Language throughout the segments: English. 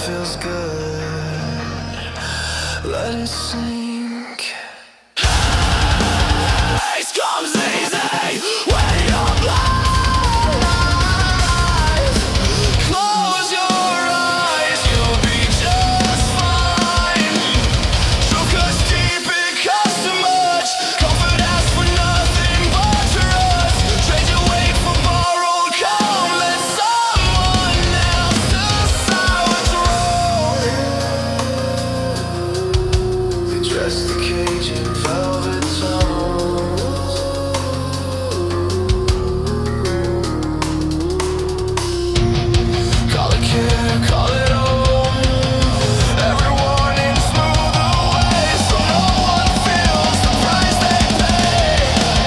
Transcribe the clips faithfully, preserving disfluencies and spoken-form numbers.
feels good. Let it sink. Peace comes easy when you're blind. Close your eyes, you'll be just fine. Truth cuts deep, it costs too much. Comfort asks for nothing but trust. Trade your weight for borrowed calm. Let someone else decide what's wrong. They dress the cage in velvet tones. Call it care, call it home. Every warning smooth away, so no one feels the price they pay.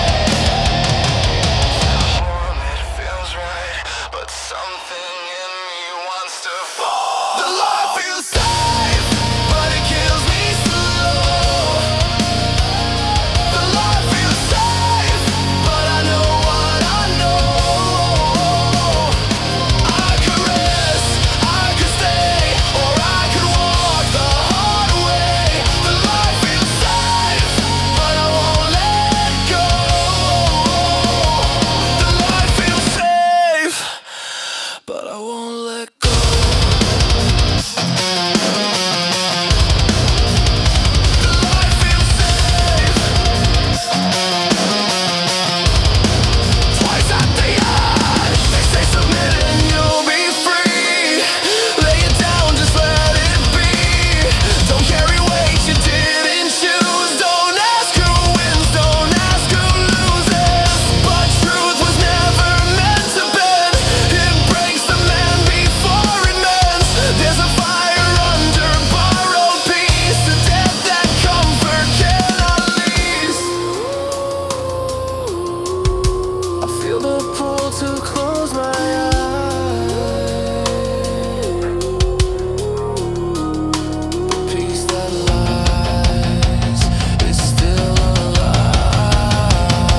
Warm, it feels right, but something in me wants to fall. The light feels safe, but it kills me slow. The light feels safe, but I know what I know. I could risk, I could stay, or I could walk the hard way. The light feels safe, but I won't let go. The light feels safe, but I won't let go. The light feels safe. Twice at the edge, they say submit and you'll be free. Lay it down, just let it be. Don't carry weight you didn't choose. Don't ask who wins, don't ask who loses. But truth was never meant to bend. It breaks the man before it mends. There's a fire under borrowed peace, a death that comfort cannot lease. I feel the pull to close my eyes. The peace that lies is still alive.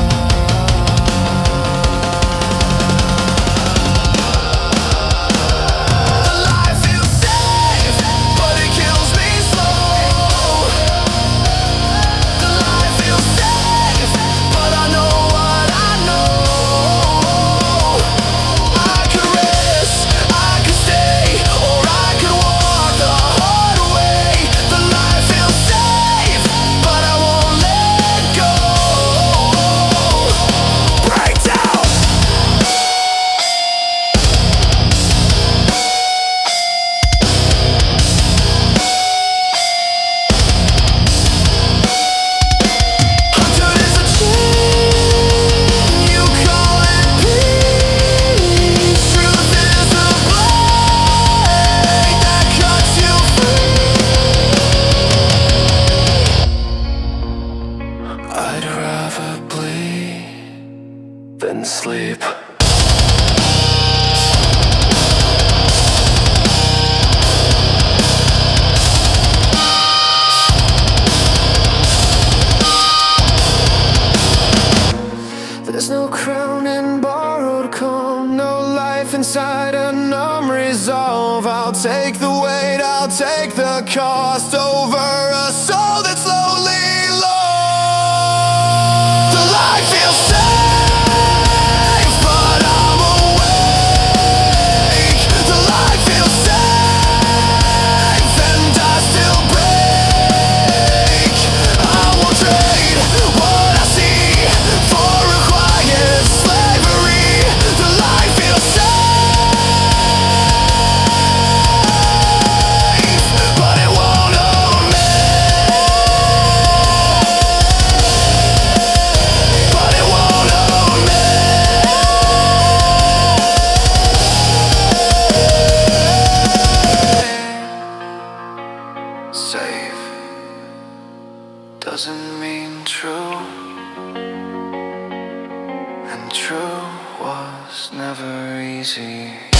The light feels safe, but it kills me slow. The light feels safe, but I know what I know. I could risk, I could stay, or I could walk the hard way. The light feels safe, but I won't let go. Break down. Hunted is a chain, you call it peace. Truth is a blade that cuts you free. I'd rather bleed than sleep. There's no crown in borrowed calm, no life inside a numb resolve. I'll take the weight, I'll take the cost over a soul that's slowly lost. The light feels safe, but I'm awake. The light feels safe, and I still break. I won't trade what I see for a quiet slavery. The light feels safe, but it won't own me. But it won't own me. Safe doesn't mean true, and true was never easy.